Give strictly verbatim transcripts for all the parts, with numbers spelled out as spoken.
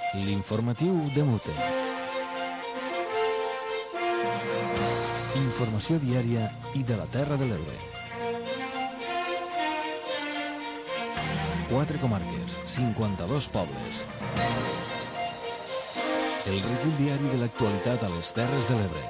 L'informatiu de Mute. Informació diària i de la Terra de l'Ebre. Quatre comarques, cinquanta-dos pobles. El recull diari de l'actualitat a les Terres de l'Ebre.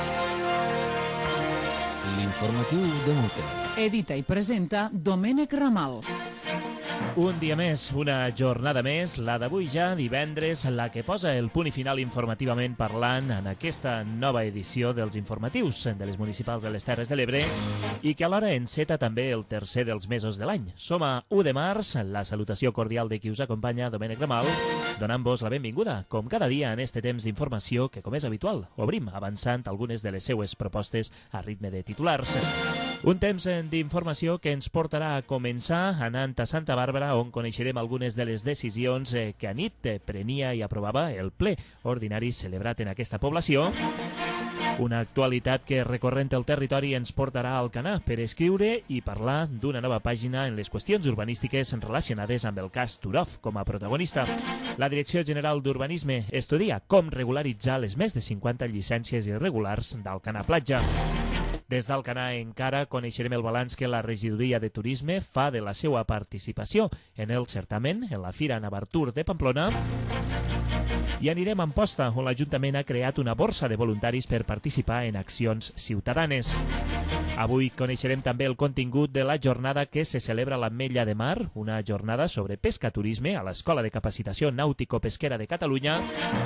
L'informatiu de Mute. Edita i presenta Domènec Ramal. Un dia més, una jornada més, la d'avui ja, divendres, la que posa el punt i final informativament parlant en aquesta nova edició dels informatius de les municipals de les Terres de l'Ebre i que alhora enceta també el tercer dels mesos de l'any. Som a u de març, la salutació cordial de qui us acompanya, Domènec Ramal, donant-vos la benvinguda, com cada dia en este temps d'informació que, com és habitual, obrim avançant algunes de les seues propostes a ritme de titulars. Un temps d'informació que ens portarà a començar anant a Santa Bàrbara, on coneixerem algunes de les decisions que anit prenia i aprovava el ple ordinari celebrat en aquesta població. Una actualitat que, recorrent el territori, ens portarà a Alcanar per escriure i parlar d'una nova pàgina en les qüestions urbanístiques relacionades amb el cas Turov com a protagonista. La Direcció General d'Urbanisme estudia com regularitzar les més de cinquanta llicències irregulars d'Alcanar Platja. Des d'Alcanar encara coneixerem el balanç que la Regidoria de Turisme fa de la seva participació en el certamen en la Fira Navartur de Pamplona. I anirem a Amposta, on l'Ajuntament ha creat una borsa de voluntaris per participar en accions ciutadanes. Avui coneixerem també el contingut de la jornada que se celebra a l'Ametlla de Mar, una jornada sobre pesca-turisme a l'Escola de Capacitació Nàutico-Pesquera de Catalunya.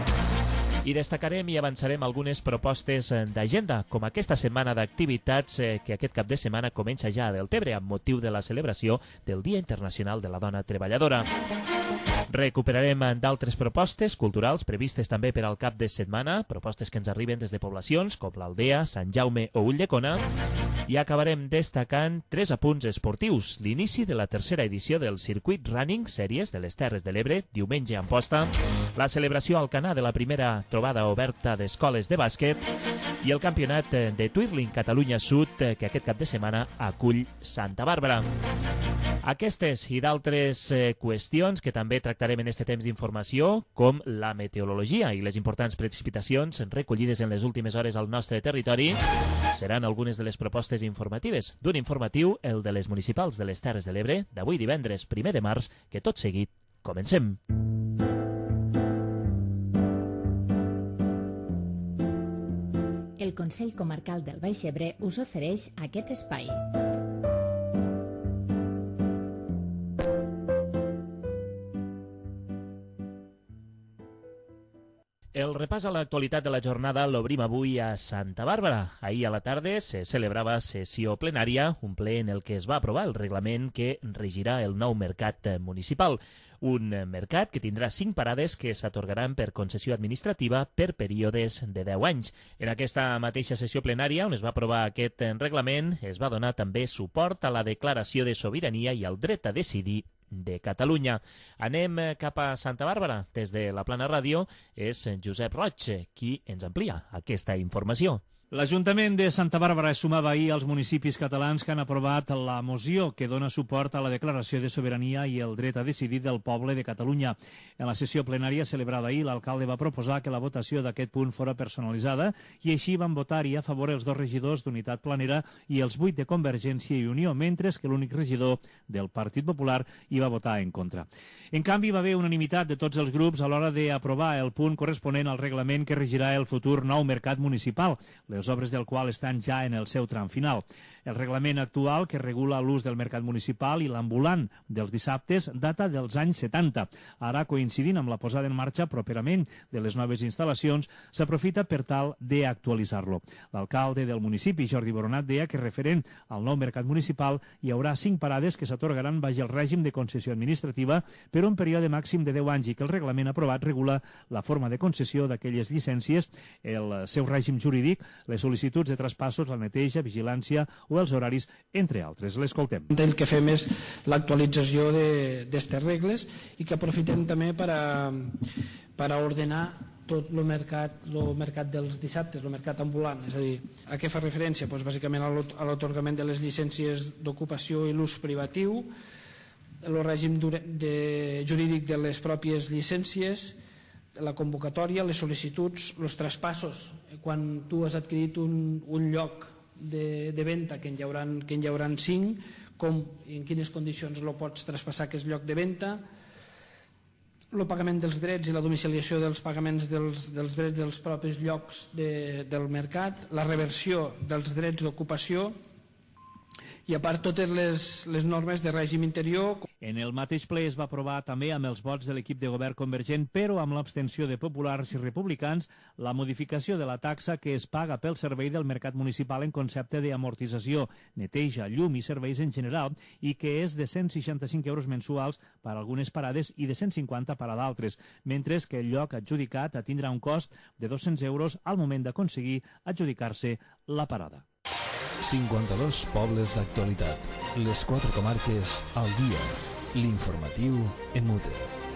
I destacarem i avançarem algunes propostes d'agenda, com aquesta setmana d'activitats que aquest cap de setmana comença ja a Deltebre amb motiu de la celebració del Dia Internacional de la Dona Treballadora. Recuperarem d'altres propostes culturals previstes també per al cap de setmana, propostes que ens arriben des de poblacions com l'Aldea, Sant Jaume o Ulldecona, i acabarem destacant tres apunts esportius. L'inici de la tercera edició del Circuit Running Sèries de les Terres de l'Ebre, diumenge a Amposta, la celebració a Alcanar de la primera trobada oberta d'escoles de bàsquet i el campionat de Twirling Catalunya Sud que aquest cap de setmana acull Santa Bàrbara. Aquestes i d'altres eh, qüestions que també tractarem en este temps d'informació, com la meteorologia i les importants precipitacions recollides en les últimes hores al nostre territori, seran algunes de les propostes informatives d'un informatiu, el de les municipals de les Terres de l'Ebre, d'avui divendres primer de març, que tot seguit comencem. El Consell Comarcal del Baix Ebre us ofereix aquest espai. El repàs a l'actualitat de la jornada l'obrim avui a Santa Bàrbara. Ahir a la tarda se celebrava sessió plenària, un ple en el que es va aprovar el reglament que regirà el nou mercat municipal. Un mercat que tindrà cinc parades que s'atorgaran per concessió administrativa per períodes de deu anys. En aquesta mateixa sessió plenària, on es va aprovar aquest reglament, es va donar també suport a la declaració de sobirania i al dret a decidir de Catalunya. Anem cap a Santa Bàrbara. Des de la Plana Ràdio és Josep Roig qui ens amplia aquesta informació. L'Ajuntament de Santa Bàrbara es sumava ahir als municipis catalans que han aprovat la moció que dona suport a la declaració de sobirania i el dret a decidir del poble de Catalunya. En la sessió plenària celebrada ahir, l'alcalde va proposar que la votació d'aquest punt fora personalitzada i així van votar-hi a favor els dos regidors d'Unitat Planera i els vuit de Convergència i Unió, mentre que l'únic regidor del Partit Popular hi va votar en contra. En canvi, va haver unanimitat de tots els grups a l'hora d'aprovar el punt corresponent al reglament que regirà el futur nou mercat municipal, les obres del qual estan ja en el seu tram final. El reglament actual, que regula l'ús del mercat municipal i l'ambulant dels dissabtes, data dels anys setanta. Ara, coincidint amb la posada en marxa properament de les noves instal·lacions, s'aprofita per tal d'actualitzar-lo. L'alcalde del municipi, Jordi Boronat, deia que referent al nou mercat municipal hi haurà cinc parades que s'atorgaran baix el règim de concessió administrativa per un període màxim de deu anys i que el reglament aprovat regula la forma de concessió d'aquelles llicències, el seu règim jurídic, les sol·licituds de traspassos, la neteja, vigilància o els horaris, entre altres. L'escoltem. El que fem és l'actualització d'aquestes regles i que aprofitem també per a, per a ordenar tot el mercat, el mercat dels dissabtes, el mercat ambulant. És a dir, a què fa referència? Pues, bàsicament a l'atorgament de les llicències d'ocupació i l'ús privatiu, el règim de, jurídic de les pròpies llicències, la convocatòria, les sol·licituds, els traspassos, quan tu has adquirit un, un lloc de, de venda, que en hi haurà, que en hi haurà cinc, com i en quines condicions lo pots traspassar aquest lloc de venda, el pagament dels drets i la domiciliació dels pagaments dels, dels drets dels propis llocs de, del mercat, la reversió dels drets d'ocupació i a part totes les, les normes de règim interior. En el mateix ple es va aprovar també amb els vots de l'equip de govern convergent, però amb l'abstenció de populars i republicans, la modificació de la taxa que es paga pel servei del mercat municipal en concepte d'amortització, neteja, llum i serveis en general, i que és de cent seixanta-cinc euros mensuals per a algunes parades i de cent cinquanta per a d'altres, mentre que el lloc adjudicat tindrà un cost de dos-cents euros al moment d'aconseguir adjudicar-se la parada. cinquanta-dos pobles d'actualitat. Les quatre comarques al dia. L'informatiu en Mute.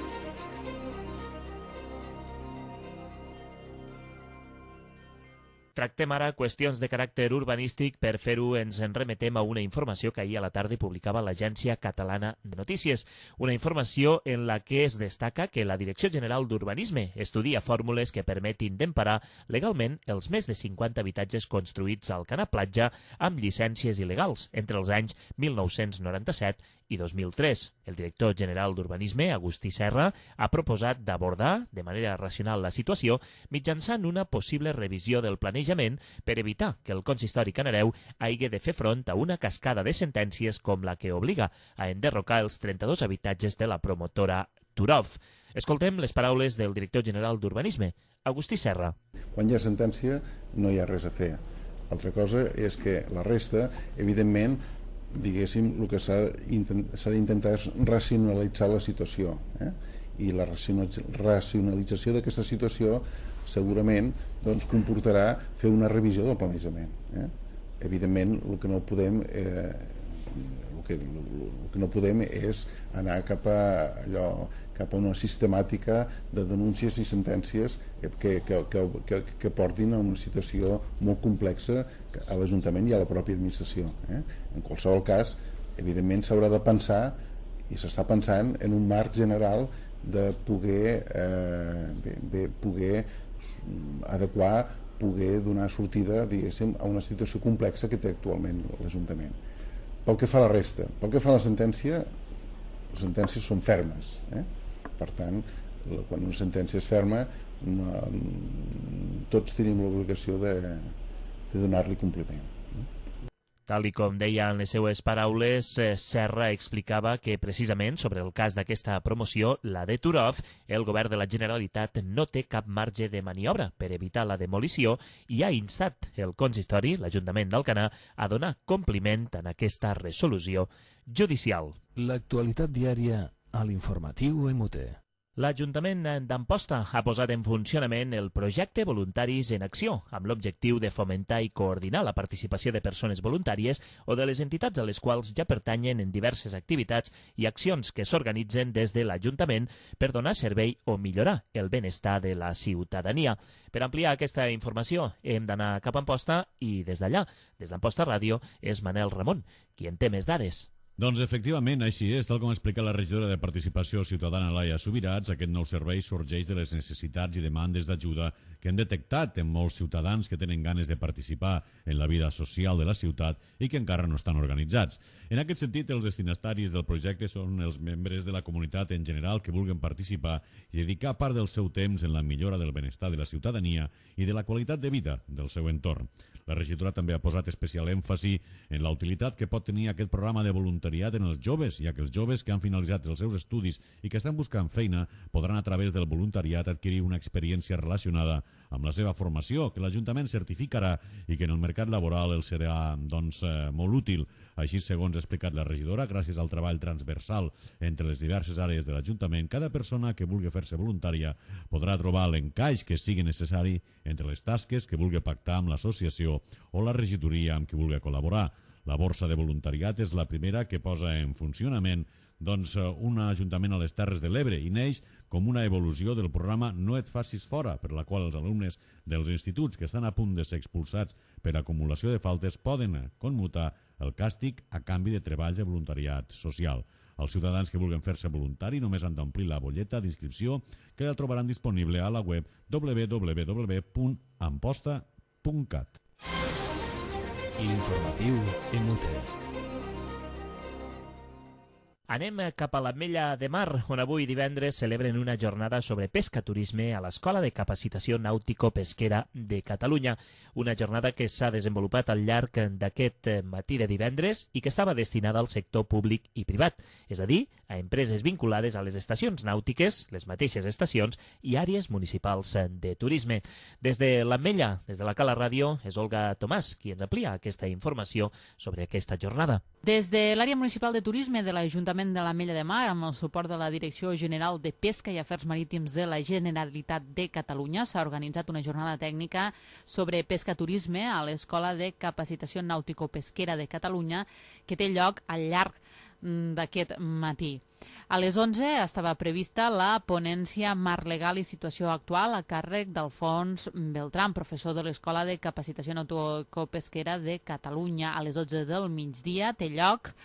Tractem ara qüestions de caràcter urbanístic. Per fer-ho ens en remetem a una informació que ahir a la tarda publicava l'Agència Catalana de Notícies. Una informació en la que es destaca que la Direcció General d'Urbanisme estudia fórmules que permetin d'emparar legalment els més de cinquanta habitatges construïts al Canà Platja amb llicències il·legals entre els anys mil nou-cents noranta-set i dos mil tres. El director general d'Urbanisme, Agustí Serra, ha proposat d'abordar de manera racional la situació mitjançant una possible revisió del planejament per evitar que el consistori canareu hagi de fer front a una cascada de sentències com la que obliga a enderrocar els trenta-dos habitatges de la promotora Turov. Escoltem les paraules del director general d'Urbanisme, Agustí Serra. Quan hi ha sentència no hi ha res a fer. Altra cosa és que la resta, evidentment, diguéssim, el que s'ha d'intentar és racionalitzar la situació, eh? I la racionalització d'aquesta situació segurament doncs, comportarà fer una revisió del planejament, eh? Evidentment el que no podem eh, el, que, el que no podem és anar cap a allò, cap a una sistemàtica de denúncies i sentències que, que, que, que, que portin a una situació molt complexa a l'Ajuntament i a la pròpia administració, eh? En qualsevol cas, evidentment s'haurà de pensar, i s'està pensant, en un marc general de poder, eh, bé, bé, poder adequar, poder donar sortida, diguéssim, a una situació complexa que té actualment l'Ajuntament. Pel que fa a la resta, pel que fa a la sentència, les sentències són fermes, eh? Per tant, quan una sentència és ferma, no, tots tenim l'obligació de, de donar-li compliment. Tal i com deia en les seues paraules, Serra explicava que precisament sobre el cas d'aquesta promoció, la de Turov, el govern de la Generalitat no té cap marge de maniobra per evitar la demolició i ha instat el consistori, l'Ajuntament d'Alcanar, a donar compliment en aquesta resolució judicial. L'actualitat diària a l'informatiu en Mute. L'Ajuntament d'Amposta ha posat en funcionament el projecte Voluntaris en Acció, amb l'objectiu de fomentar i coordinar la participació de persones voluntàries o de les entitats a les quals ja pertanyen en diverses activitats i accions que s'organitzen des de l'Ajuntament per donar servei o millorar el benestar de la ciutadania. Per ampliar aquesta informació hem d'anar cap a Amposta i des d'allà, des d'Amposta Ràdio, és Manel Ramon, qui en té més dades. Doncs efectivament, així és, tal com explica la regidora de Participació Ciutadana Laia Subirats, aquest nou servei sorgeix de les necessitats i demandes d'ajuda que hem detectat en molts ciutadans que tenen ganes de participar en la vida social de la ciutat i que encara no estan organitzats. En aquest sentit, els destinataris del projecte són els membres de la comunitat en general que vulguin participar i dedicar part del seu temps en la millora del benestar de la ciutadania i de la qualitat de vida del seu entorn. La regidora també ha posat especial èmfasi en la utilitat que pot tenir aquest programa de voluntariat en els joves, ja que els joves que han finalitzat els seus estudis i que estan buscant feina podran a través del voluntariat adquirir una experiència relacionada amb la seva formació, que l'Ajuntament certificarà i que en el mercat laboral els serà doncs, eh, molt útil. Així, segons ha explicat la regidora, gràcies al treball transversal entre les diverses àrees de l'Ajuntament, cada persona que vulgui fer-se voluntària podrà trobar l'encaix que sigui necessari entre les tasques que vulgui pactar amb l'associació o la regidoria amb qui vulgui col·laborar. La borsa de voluntariat és la primera que posa en funcionament doncs, un ajuntament a les Terres de l'Ebre i neix com una evolució del programa No et facis fora, per la qual els alumnes dels instituts que estan a punt de ser expulsats per acumulació de faltes poden commutar el càstig a canvi de treballs de voluntariat social. Els ciutadans que vulguin fer-se voluntari només han d'omplir la butlleta d'inscripció que la trobaran disponible a la web w w w punt amposta punt cat. L'informatiu en Mute. Anem cap a l'Ametlla de Mar, on avui divendres celebren una jornada sobre pesca-turisme a l'Escola de Capacitació Nàutico-Pesquera de Catalunya. Una jornada que s'ha desenvolupat al llarg d'aquest matí de divendres i que estava destinada al sector públic i privat, és a dir, a empreses vinculades a les estacions nàutiques, les mateixes estacions i àrees municipals de turisme. Des de l'Ametlla, des de la Cala Ràdio, és Olga Tomàs qui ens amplia aquesta informació sobre aquesta jornada. Des de l'àrea municipal de turisme de l'Ajuntament de l'Ametlla de Mar, amb el suport de la Direcció General de Pesca i Afers Marítims de la Generalitat de Catalunya, s'ha organitzat una jornada tècnica sobre pesca-turisme a l'Escola de Capacitació Nàutico-Pesquera de Catalunya, que té lloc al llarg d'aquest matí. A les onze estava prevista la ponència Marc Legal i Situació Actual a càrrec d'Alfons Beltran, professor de l'Escola de Capacitació Nàutico-Pesquera de Catalunya. A les dotze del migdia té lloc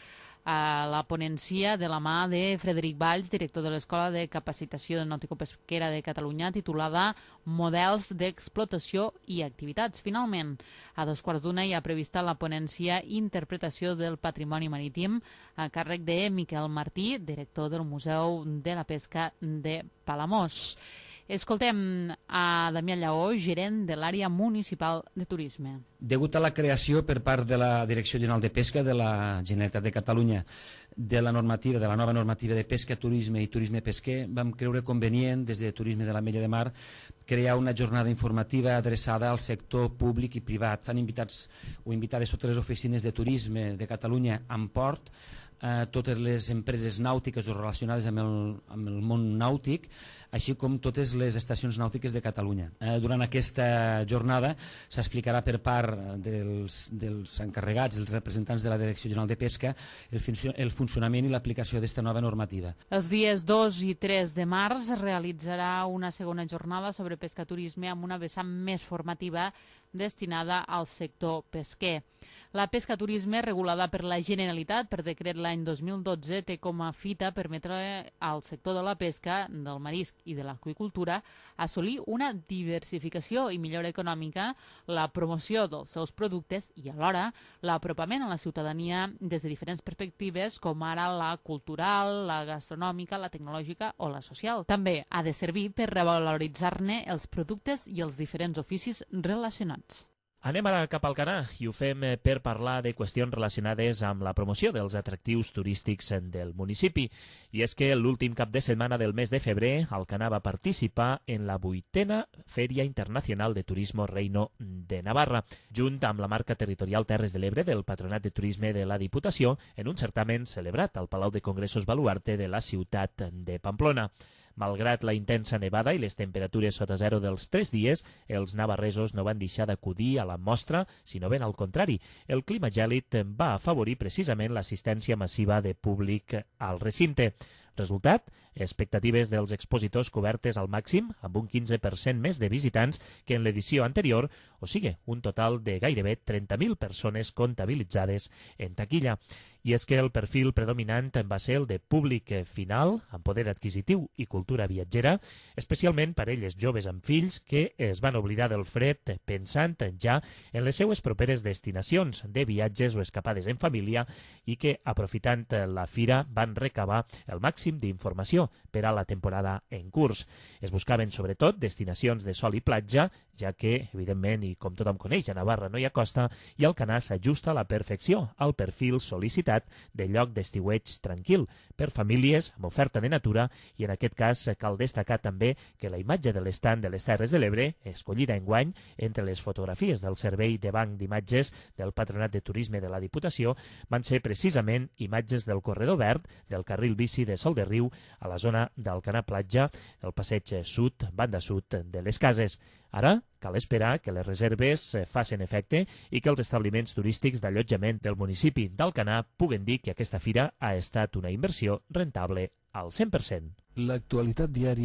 a la ponència de la mà de Frederic Valls, director de l'Escola de Capacitació Nàutico-Pesquera de Catalunya, titulada Models d'explotació i activitats. Finalment, a dos quarts d'una hi ha prevista la ponència Interpretació del Patrimoni Marítim a càrrec de Miquel Martí, director del Museu de la Pesca de Palamós. Escoltem a Damià Lleó, gerent de l'àrea municipal de turisme. Degut a la creació per part de la Direcció General de Pesca de la Generalitat de Catalunya de la normativa, de la nova normativa de pesca, turisme i turisme pesquer, vam creure convenient des de Turisme de l'Ametlla de Mar crear una jornada informativa adreçada al sector públic i privat. Estan invitats o invitades totes les oficines de turisme de Catalunya amb port, eh, totes les empreses nàutiques o relacionades amb el, amb el món nàutic, així com totes les estacions nàutiques de Catalunya. Eh, durant aquesta jornada s'explicarà per part dels, dels encarregats, els representants de la Direcció General de Pesca, el, funcio el funcionament i l'aplicació d'esta nova normativa. Els dies dos i tres de març es realitzarà una segona jornada sobre pesca-turisme amb una vessant més formativa destinada al sector pesquer. La pesca-turisme, regulada per la Generalitat per decret l'any dos mil dotze, té com a fita permetre al sector de la pesca, del marisc i de l'aqüicultura assolir una diversificació i millora econòmica, la promoció dels seus productes i alhora l'apropament a la ciutadania des de diferents perspectives, com ara la cultural, la gastronòmica, la tecnològica o la social. També ha de servir per revaloritzar-ne els productes i els diferents oficis relacionats. Anem ara cap al Canà i ho fem per parlar de qüestions relacionades amb la promoció dels atractius turístics del municipi. I és que l'últim cap de setmana del mes de febrer el Canà va participar en la vuitena Fèria Internacional de Turismo Reino de Navarra, junt amb la marca territorial Terres de l'Ebre del Patronat de Turisme de la Diputació, en un certamen celebrat al Palau de Congressos Baluarte de la ciutat de Pamplona. Malgrat la intensa nevada i les temperatures sota zero dels tres dies, els navarresos no van deixar d'acudir a la mostra, sinó ben al contrari. El clima gèlid va afavorir precisament l'assistència massiva de públic al recinte. Resultat, expectatives dels expositors cobertes al màxim, amb un quinze per cent més de visitants que en l'edició anterior, o sigui, un total de gairebé trenta mil persones comptabilitzades en taquilla. I és que el perfil predominant va ser el de públic final, amb poder adquisitiu i cultura viatgera, especialment parelles joves amb fills que es van oblidar del fred pensant ja en les seues properes destinacions de viatges o escapades en família i que, aprofitant la fira, van recabar el màxim d'informació per a la temporada en curs. Es buscaven sobretot destinacions de sol i platja, ja que, evidentment, i com tothom coneix, a Navarra no hi ha costa i el Canà s'ajusta a la perfecció al perfil sol·licitat de lloc d'estiueig tranquil per famílies amb oferta de natura i en aquest cas cal destacar també que la imatge de l'estand de les Terres de l'Ebre, escollida enguany entre les fotografies del Servei de Banc d'Imatges del Patronat de Turisme de la Diputació, van ser precisament imatges del corredor verd del carril bici de Sol de Riu a la zona del Canà Platja, el passeig sud, banda sud de les cases. Ara cal esperar que les reserves facin efecte i que els establiments turístics d'allotjament del municipi d'Alcanar puguen dir que aquesta fira ha estat una inversió rentable al cent per cent. L'actualitat diària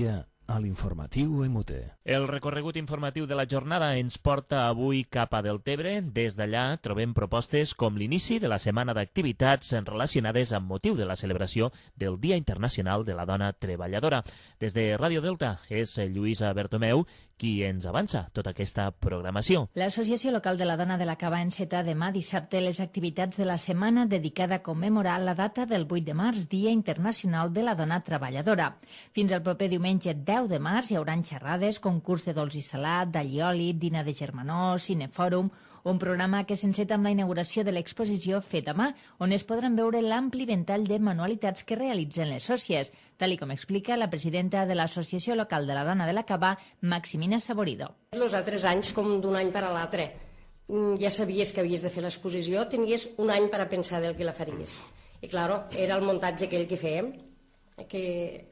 a l'informatiu M T. El recorregut informatiu de la jornada ens porta avui cap a Deltebre. Des d'allà trobem propostes com l'inici de la setmana d'activitats relacionades amb motiu de la celebració del Dia Internacional de la Dona Treballadora. Des de Ràdio Delta és Lluïsa Bertomeu qui ens avança tota aquesta programació. L'Associació Local de la Dona de la Cava enceta demà dissabte les activitats de la setmana dedicada a commemorar la data del vuit de març, Dia Internacional de la Dona Treballadora. Fins al proper diumenge deu de març hi haurà xerrades, concurs de dolç i salat, d'allioli, dinar de germanor, cinefòrum, un programa que s'enceta amb la inauguració de l'exposició Fet a mà, on es podran veure l'ampli ventall de manualitats que realitzen les sòcies, tal i com explica la presidenta de l'Associació Local de la Dona de la Cava, Maximina Saborido. Els altres anys, com d'un any per a l'altre, ja sabies que havies de fer l'exposició, tenies un any per a pensar del que la faries. I, clar, era el muntatge aquell que fèiem, que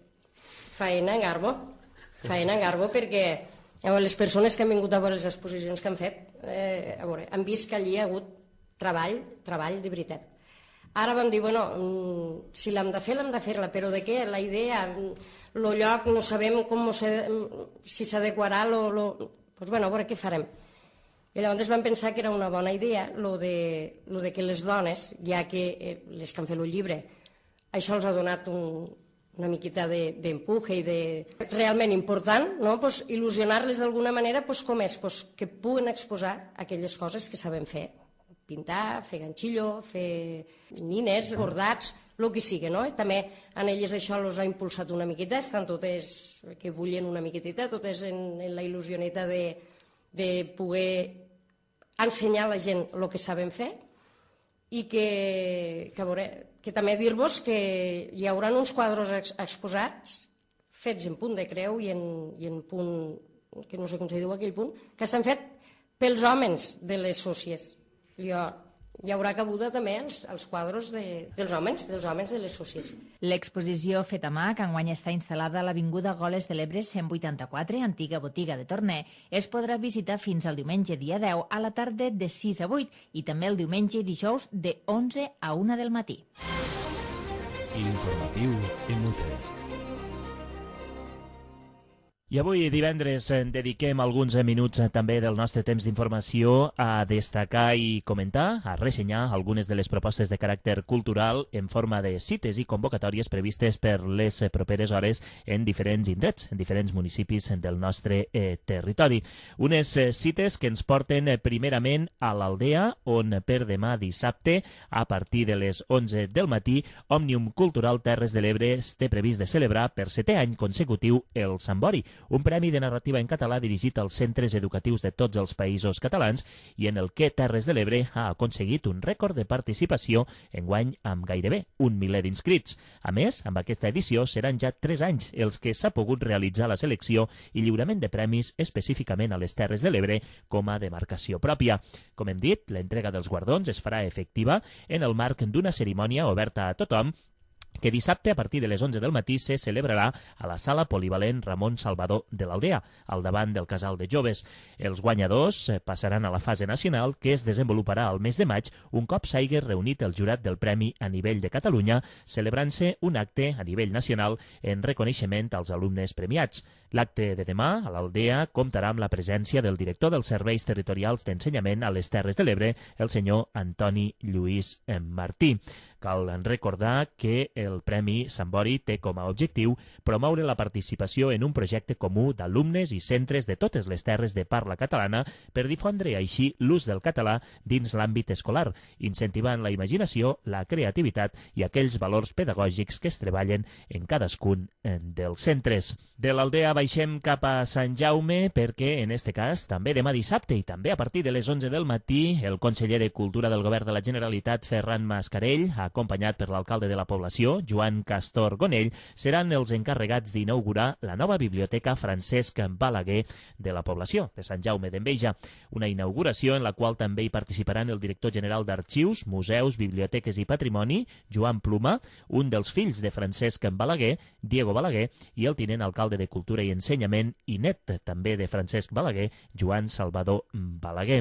faena en garbo, faena en garbo, perquè les persones que han vingut a veure les exposicions que han fet, eh, a veure, han vist que allí hi ha hagut treball, treball de veritat. Ara vam dir, bueno, si l'hem de fer, l'hem de fer-la, però de què? La idea, el lloc, no sabem com si s'adequarà, doncs, bueno, a veure què farem. I llavors vam pensar que era una bona idea lo de, lo de que les dones, ja que eh, les que han fet el llibre, això els ha donat un, una miqueta d'empuje i de realment important, no? Pues, il·lusionar-les d'alguna manera, pues, com és? Pues, que puguen exposar aquelles coses que saben fer. Pintar, fer ganxillo, fer nines, bordats, el que sigui, no? I també en elles això els ha impulsat una miqueta, estan totes que bullen una miquetita, totes en, en la il·lusioneta de, de poder ensenyar a la gent el que saben fer i que, que, veure, que també dir-vos que hi haurà uns quadres ex exposats fets en punt de creu i en, i en punt, que no sé com se diu aquell punt, que estan fets pels homes de les sòcies. Hi, hi haurà cabuda també els, els quadres de, dels homes, dels homes de les sòcies. L'exposició Fet a mà, que enguany està instal·lada a l'Avinguda Goles de l'Ebre cent vuitanta-quatre, antiga botiga de Torner, es podrà visitar fins al diumenge dia deu a la tarda de sis a vuit i també el diumenge i dijous de onze a una del matí. L'informatiu M T. I avui, divendres, dediquem alguns minuts també del nostre temps d'informació a destacar i comentar, a ressenyar algunes de les propostes de caràcter cultural en forma de cites i convocatòries previstes per les properes hores en diferents indrets, en diferents municipis del nostre eh, territori. Unes eh, cites que ens porten eh, primerament a l'Aldea, on per demà dissabte, a partir de les onze del matí, Òmnium Cultural Terres de l'Ebre té previst de celebrar per setè any consecutiu el Sambori, un premi de narrativa en català dirigit als centres educatius de tots els països catalans i en el que Terres de l'Ebre ha aconseguit un rècord de participació enguany amb gairebé un miler d'inscrits. A més, amb aquesta edició seran ja tres anys els que s'ha pogut realitzar la selecció i lliurament de premis específicament a les Terres de l'Ebre com a demarcació pròpia. Com hem dit, l'entrega dels guardons es farà efectiva en el marc d'una cerimònia oberta a tothom que dissabte a partir de les onze del matí se celebrarà a la sala polivalent Ramon Salvador de l'Aldea, al davant del casal de joves. Els guanyadors passaran a la fase nacional que es desenvoluparà al mes de maig un cop s'hagi reunit el jurat del premi a nivell de Catalunya, celebrant-se un acte a nivell nacional en reconeixement als alumnes premiats. L'acte de demà a l'Aldea comptarà amb la presència del director dels Serveis Territorials d'Ensenyament a les Terres de l'Ebre, el senyor Antoni Lluís Martí. Cal recordar que el Premi Sambori té com a objectiu promoure la participació en un projecte comú d'alumnes i centres de totes les terres de parla catalana per difondre així l'ús del català dins l'àmbit escolar, incentivant la imaginació, la creativitat i aquells valors pedagògics que es treballen en cadascun dels centres. De l'Aldea baixem cap a Sant Jaume perquè, en este cas, també demà dissabte i també a partir de les onze del matí, el conseller de Cultura del Govern de la Generalitat, Ferran Mascarell, acompanyat per l'alcalde de la població, Joan Castor Gonell, seran els encarregats d'inaugurar la nova biblioteca Francesc Balaguer de la població de Sant Jaume d'Enveja. Una inauguració en la qual també hi participaran el director general d'Arxius, Museus, Biblioteques i Patrimoni, Joan Pluma, un dels fills de Francesc Balaguer, Diego Balaguer, i el tinent alcalde de Cultura i Ensenyament i net també de Francesc Balaguer, Joan Salvador Balaguer.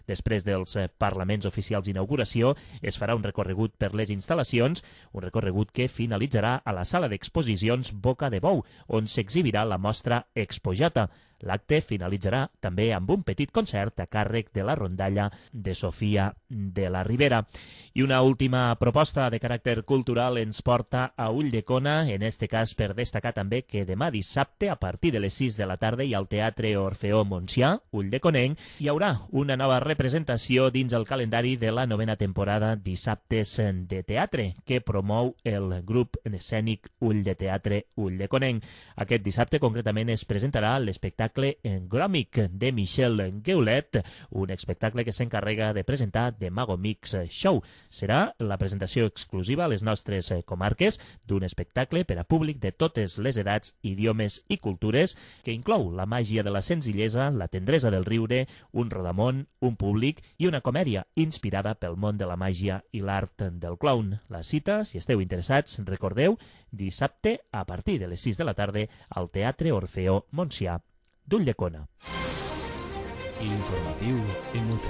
Després dels parlaments oficials d'inauguració, es farà un recorregut per les instal·lacions, un recorregut que finalitzarà a la sala d'exposicions Boca de Bou, on s'exhibirà la mostra Expojata. L'acte finalitzarà també amb un petit concert a càrrec de la rondalla de Sofia de la Ribera. I una última proposta de caràcter cultural ens porta a Ulldecona, en este cas per destacar també que demà dissabte, a partir de les sis de la tarda, i al Teatre Orfeó Montsià, Ulldeconenc, hi haurà una nova representació dins el calendari de la novena temporada Dissabtes de Teatre, que promou el grup escènic Ull de Teatre Ulldeconenc. Aquest dissabte, concretament, es presentarà l'espectacle Gròmic de Michel Gueulet, un espectacle que s'encarrega de presentar The Mago Mix Show. Serà la presentació exclusiva a les nostres comarques d'un espectacle per a públic de totes les edats, idiomes i cultures, que inclou la màgia de la senzillesa, la tendresa del riure, un rodamón, un públic i una comèdia inspirada pel món de la màgia i l'art del clown. La cita, si esteu interessats, recordeu, dissabte a partir de les sis de la tarda al Teatre Orfeó Montsià d'Ulldecona. L'informatiu en Mute.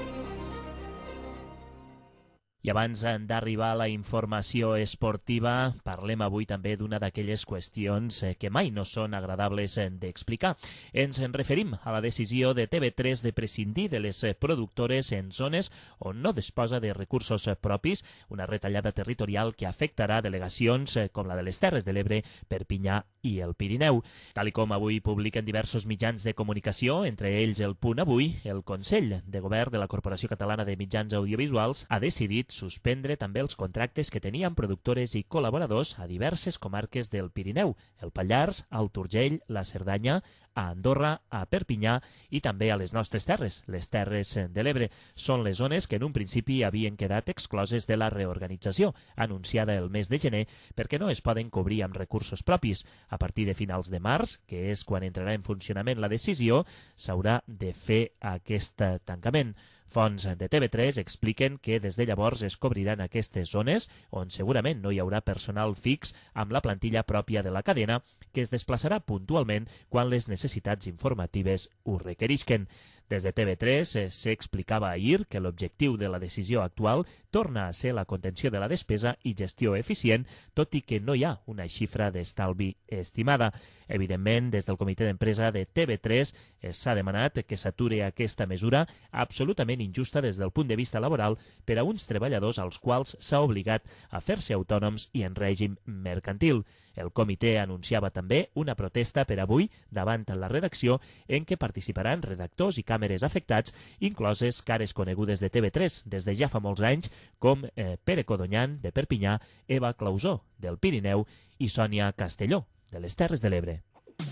I abans d'arribar a la informació esportiva, parlem avui també d'una d'aquelles qüestions que mai no són agradables d'explicar. Ens en referim a la decisió de T V tres de prescindir de les productores en zones on no disposa de recursos propis, una retallada territorial que afectarà delegacions com la de les Terres de l'Ebre, Perpinyà i el Pirineu. Tal com avui publiquen diversos mitjans de comunicació, entre ells el Punt Avui, el Consell de Govern de la Corporació Catalana de Mitjans Audiovisuals ha decidit suspendre també els contractes que tenien productores i col·laboradors a diverses comarques del Pirineu, el Pallars, Alt Urgell, la Cerdanya, a Andorra, a Perpinyà i també a les nostres terres, les Terres de l'Ebre. Són les zones que en un principi havien quedat excloses de la reorganització, anunciada el mes de gener, perquè no es poden cobrir amb recursos propis. A partir de finals de març, que és quan entrarà en funcionament la decisió, s'haurà de fer aquest tancament. Fonts de T V tres expliquen que des de llavors es cobriran aquestes zones on segurament no hi haurà personal fix amb la plantilla pròpia de la cadena que es desplaçarà puntualment quan les necessitats informatives ho requerisquen. Des de T V tres s'explicava ahir que l'objectiu de la decisió actual torna a ser la contenció de la despesa i gestió eficient, tot i que no hi ha una xifra d'estalvi estimada. Evidentment, des del comitè d'empresa de T V tres s'ha demanat que s'ature aquesta mesura absolutament injusta des del punt de vista laboral per a uns treballadors als quals s'ha obligat a fer-se autònoms i en règim mercantil. El comitè anunciava també una protesta per avui davant la redacció en què participaran redactors i càmeres afectats, incloses cares conegudes de T V tres des de ja fa molts anys, com eh, Pere Codonyan, de Perpinyà, Eva Clausó, del Pirineu, i Sònia Castelló, de les Terres de l'Ebre.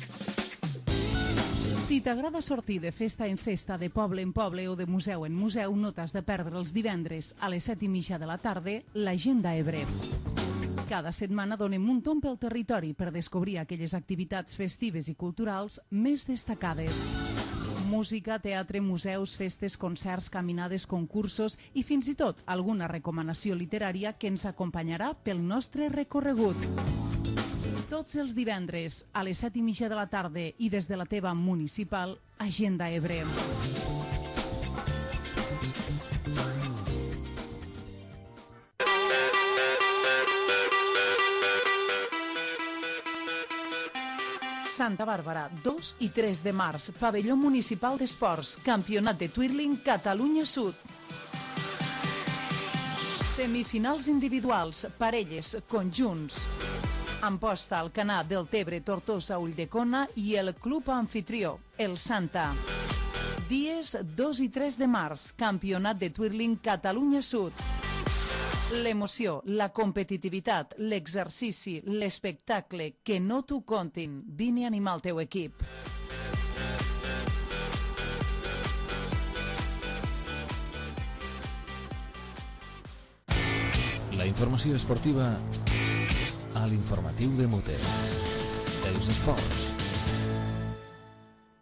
Si t'agrada sortir de festa en festa, de poble en poble o de museu en museu, no t'has de perdre els divendres a les set i mitja de la tarda l'Agenda Ebre. Cada setmana donem un tomb pel territori per descobrir aquelles activitats festives i culturals més destacades. Música, teatre, museus, festes, concerts, caminades, concursos i fins i tot alguna recomanació literària que ens acompanyarà pel nostre recorregut. Tots els divendres a les set i mitja de la tarda i des de la teva municipal, Agenda Ebre. Santa Bàrbara, dos i tres de març, Pavelló Municipal d'Esports, Campionat de Twirling Catalunya Sud. Semifinals individuals, parelles, conjunts. Amposta al Canà del Tebre, Tortosa, Ulldecona i el club anfitrió, el Santa. Dies dos i tres de març, Campionat de Twirling Catalunya Sud. L'emoció, la competitivitat, l'exercici, l'espectacle, que no t'ho contin. Vine a animar el teu equip. La informació esportiva a l'informatiu de Mute. Els esports. I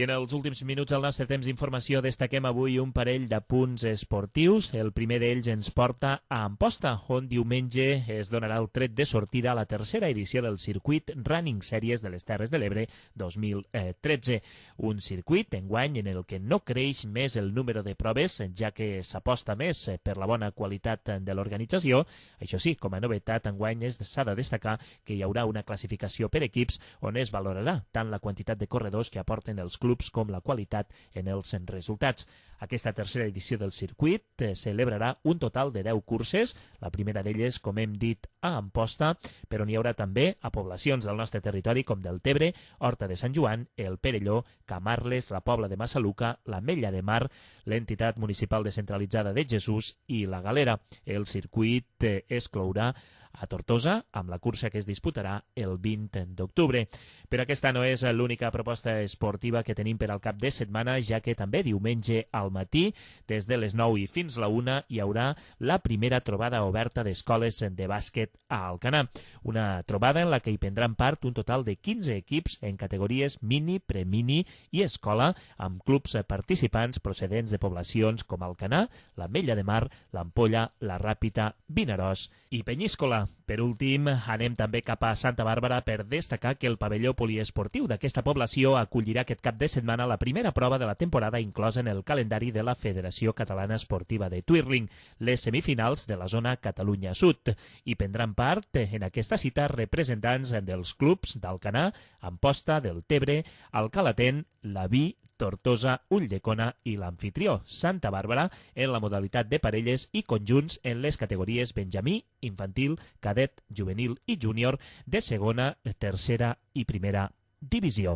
I en els últims minuts del nostre temps d'informació destaquem avui un parell de punts esportius. El primer d'ells ens porta a Amposta, on diumenge es donarà el tret de sortida a la tercera edició del circuit Running Series de les Terres de l'Ebre dos mil tretze. Un circuit, enguany, en el que no creix més el número de proves, ja que s'aposta més per la bona qualitat de l'organització. Això sí, com a novetat, enguany s'ha de destacar que hi haurà una classificació per equips on es valorarà tant la quantitat de corredors que aporten els clubs com la qualitat en els resultats. Aquesta tercera edició del circuit eh, celebrarà un total de deu curses, la primera d'elles, com hem dit, a Amposta, però n'hi haurà també a poblacions del nostre territori com Deltebre, Horta de Sant Joan, el Perelló, Camarles, la Pobla de Massaluca, l'Ametlla de Mar, l'entitat municipal descentralitzada de Jesús i la Galera. El circuit eh, es clourà a Tortosa, amb la cursa que es disputarà el vint d'octubre. Però aquesta no és l'única proposta esportiva que tenim per al cap de setmana, ja que també diumenge al matí, des de les nou i fins la una, hi haurà la primera trobada oberta d'escoles de bàsquet a Alcanar. Una trobada en la que hi prendran part un total de quinze equips en categories mini, premini i escola, amb clubs participants procedents de poblacions com Alcanar, l'Ametlla de Mar, l'Ampolla, la Ràpita, Vinaròs i Penyíscola. Per últim, anem també cap a Santa Bàrbara per destacar que el pavelló poliesportiu d'aquesta població acollirà aquest cap de setmana la primera prova de la temporada inclosa en el calendari de la Federació Catalana Esportiva de Twirling, les semifinals de la zona Catalunya Sud. Hi prendran part en aquesta cita representants dels clubs d'Alcanar, Amposta, Deltebre, Alcalatén, Laví, Tortosa, Ulldecona i l'anfitrió, Santa Bàrbara, en la modalitat de parelles i conjunts en les categories benjamí, infantil, cadet, juvenil i júnior de segona, tercera i primera divisió.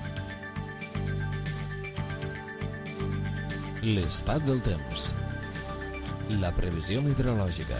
L'estat del temps. La previsió meteorològica.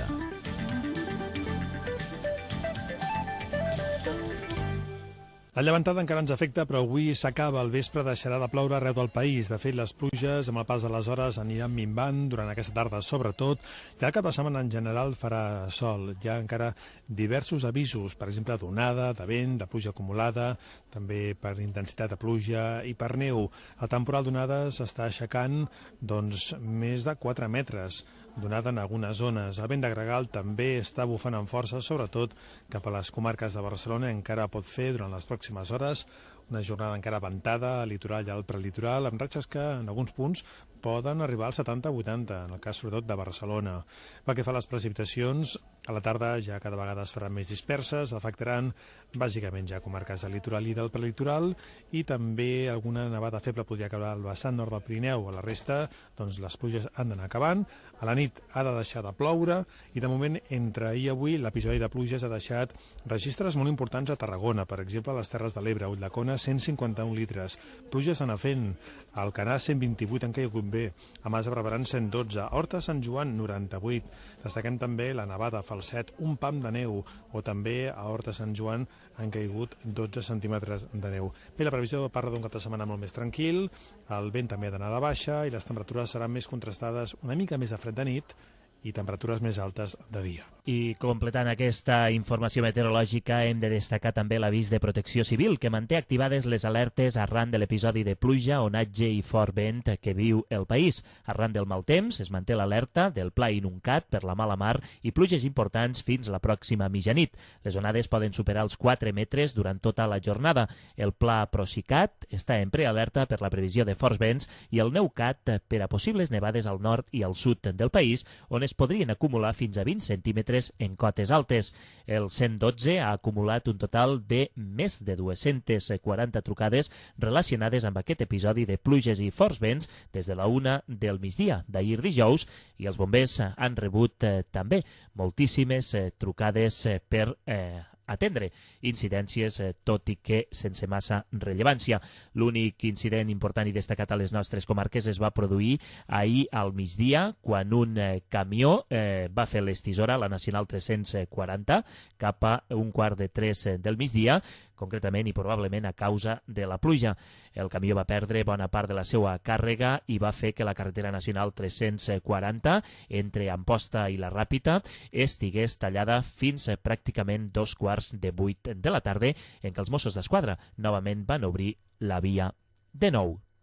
La llevantada encara ens afecta, però avui s'acaba. El vespre deixarà de ploure arreu del país. De fet, les pluges, amb el pas de les hores, aniran minvant durant aquesta tarda, sobretot. Ja el cap de setmana en general farà sol. Hi ha encara diversos avisos, per exemple, d'onada, de vent, de pluja acumulada, també per intensitat de pluja i per neu. El temporal d'onades està aixecant doncs, més de quatre metres. Donada en algunes zones. El vent de gregal també està bufant amb força, sobretot cap a les comarques de Barcelona. Encara pot fer durant les pròximes hores una jornada encara ventada al litoral i al prelitoral, amb ratxes que en alguns punts poden arribar als setanta a vuitanta, en el cas sobretot de Barcelona. Pel que fa a les precipitacions, a la tarda ja cada vegada es faran més disperses, afectaran bàsicament ja comarques del litoral i del prelitoral, i també alguna nevada feble podria caure al vessant nord del Pirineu. A la resta, doncs, les pluges han d'anar acabant. A la nit ha de deixar de ploure i de moment entre ahir i avui l'episodi de pluges ha deixat registres molt importants a Tarragona, per exemple a les Terres de l'Ebre, Ulldecona cent cinquanta-un litres, pluges a Nafent, a Alcanar cent vint-i-vuit han caigut bé, a Mas de Barberans cent dotze, a Horta Sant Joan noranta-vuit, destaquem també la nevada a Falset, un pam de neu, o també a Horta Sant Joan han caigut dotze centímetres de neu. Bé, la previsió parla d'un cap de setmana molt més tranquil, el vent també ha d'anar a la baixa i les temperatures seran més contrastades, una mica més de fred de nit i temperatures més altes de dia. I completant aquesta informació meteorològica hem de destacar també l'avís de Protecció Civil, que manté activades les alertes arran de l'episodi de pluja, onatge i fort vent que viu el país. Arran del mal temps es manté l'alerta del pla inuncat per la mala mar i pluges importants fins la pròxima mitjanit. Les onades poden superar els quatre metres durant tota la jornada. El pla Procicat està en prealerta per la previsió de forts vents i el Neucat per a possibles nevades al nord i al sud del país, on es podrien acumular fins a vint centímetres en cotes altes. El cent dotze ha acumulat un total de més de dues-centes quaranta trucades relacionades amb aquest episodi de pluges i forts vents des de la una del migdia d'ahir dijous, i els bombers han rebut eh, també moltíssimes eh, trucades eh, per eh, atendre incidències, eh, tot i que sense massa rellevància. L'únic incident important i destacat a les nostres comarques es va produir ahir al migdia, quan un eh, camió eh, va fer l'estisora a la Nacional tres-cents quaranta cap a un quart de tres eh, del migdia, concretament i probablement a causa de la pluja. El camió va perdre bona part de la seva càrrega i va fer que la carretera nacional tres-cents quaranta entre Amposta i la Ràpita estigués tallada fins a pràcticament dos quarts de vuit de la tarda, en què els Mossos d'Esquadra novament van obrir la via de nou.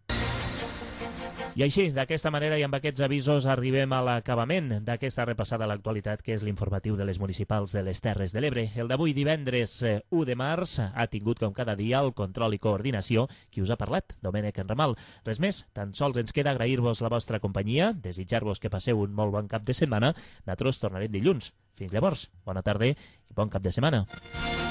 I així, d'aquesta manera i amb aquests avisos, arribem a l'acabament d'aquesta repassada a l'actualitat, que és l'informatiu de les municipals de les Terres de l'Ebre. El d'avui, divendres u de març, ha tingut com cada dia el control i coordinació qui us ha parlat, Domènec Enramal. Res més, tan sols ens queda agrair-vos la vostra companyia, desitjar-vos que passeu un molt bon cap de setmana. Nosaltres tornarem dilluns. Fins llavors, bona tarda i bon cap de setmana.